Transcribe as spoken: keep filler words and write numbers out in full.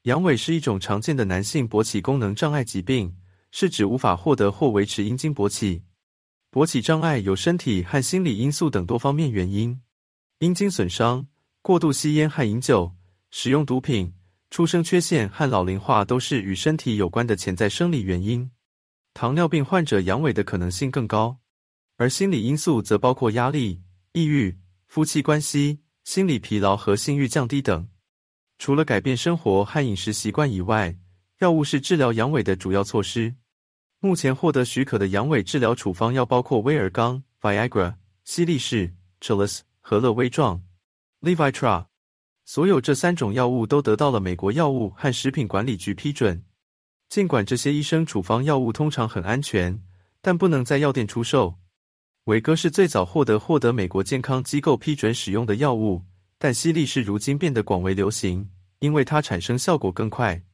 阳痿是一种常见的男性勃起功能障碍疾病，是指无法获得或维持阴茎勃起。勃起障碍有身体和心理因素等多方面原因。阴茎损伤、过度吸烟和饮酒、使用毒品、出生缺陷和老龄化都是与身体有关的潜在生理原因。糖尿病患者阳痿的可能性更高，而心理因素则包括压力、抑郁、夫妻关系、心理疲劳和性欲降低等。除了改变生活和饮食习惯以外，药物是治疗阳痿的主要措施。目前获得许可的阳痿治疗处方药包括威尔刚 （Viagra）、西力士 （Cialis） 和乐威壮 （Levitra）。所有这三种药物都得到了美国药物和食品管理局批准。尽管这些医生处方药物通常很安全，但不能在药店出售。伟哥是最早获得获得美国健康机构批准使用的药物，但西力士如今变得广为流行，因为它产生效果更快。